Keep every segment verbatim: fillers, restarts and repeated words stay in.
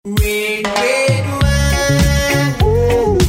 Red, red wine. Ooh,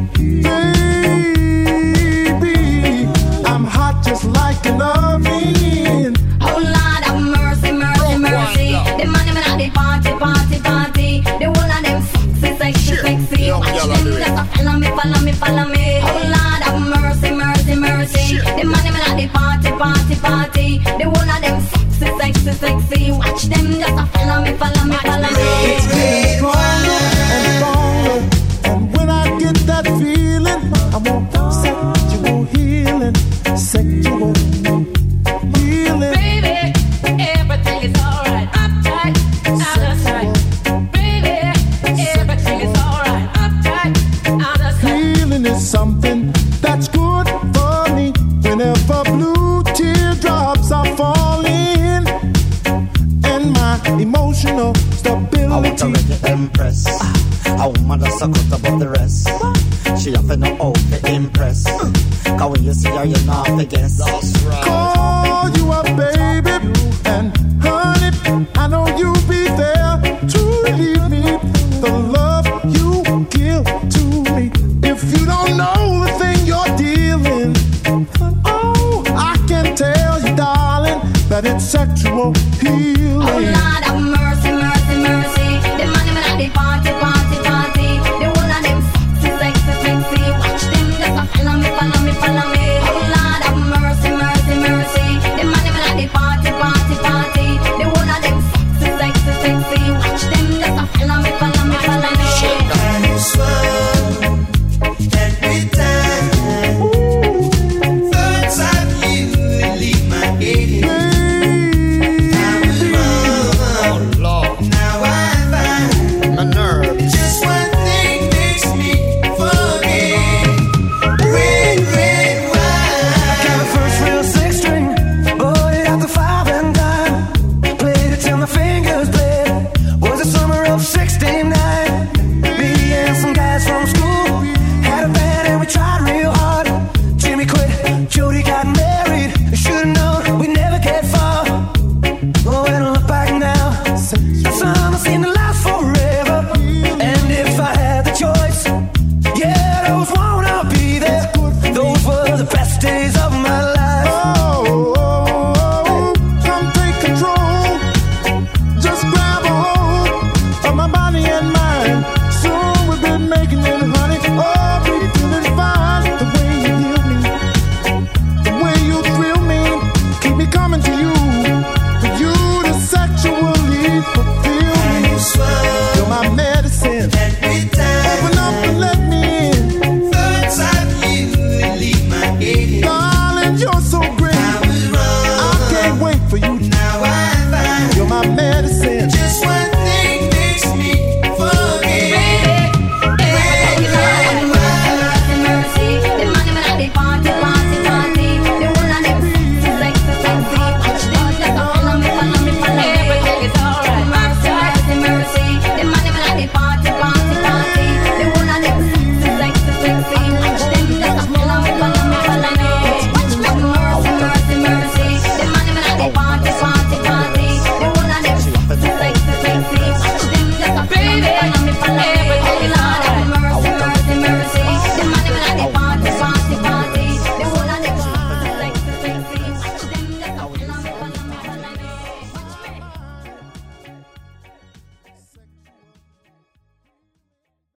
baby, I'm hot just like an oven. Oh Lord have mercy, mercy, mercy. The man them at the party, party, party. The whole of them sexy, sexy, sexy. Watch them just a follow me, follow me, follow me. Oh Lord have mercy, mercy, mercy. The man them at the party, party, party. The whole of them sexy, sexy, sexy. Watch them just a follow me, follow me, follow me. It's getting stronger and stronger, and when I get that feeling, I want sexual healing, sexual healing. Baby, everything is alright. Uptight, out of sight. Baby, everything is alright. Uptight, out of sight. Healing is something that's good for me. Whenever blue teardrops are falling, and my emotional stability. I want a reggae empress, a woman that's a cut above the rest. She have to know how to impress. Cause when you see her, you know how to guess. That's right. Call you up, baby, and honey, I know you'll be there to leave me. The love you give to me. If you don't know the thing you're dealing, oh, I can tell you, darling, that it's sexual healing. Oh Lord have mercy, mercy, mercy. The man them at the party, party, party. The whole of them sexy, sexy, sexy. Watch them just a follow me, follow me, follow me. Oh Lord have mercy, mercy, mercy. The man them at the party, party, party. The whole of them sexy, sexy, sexy. Watch them just a follow me, follow me, follow me. And you swung every time. Thoughts of you leave my head. I was wrong. Now I find My nerve. just one thing makes me forget. Red, red wine. Got my first real six string, bought it out the five and dime. Played it till my fingers bled. Was the summer of sixty-nine. Me and some guys from school had a band and we tried real hard. Jimmy quit, Jody got married. Should've known we never get far. Oh, and I look back now, the summer seemed to last forever.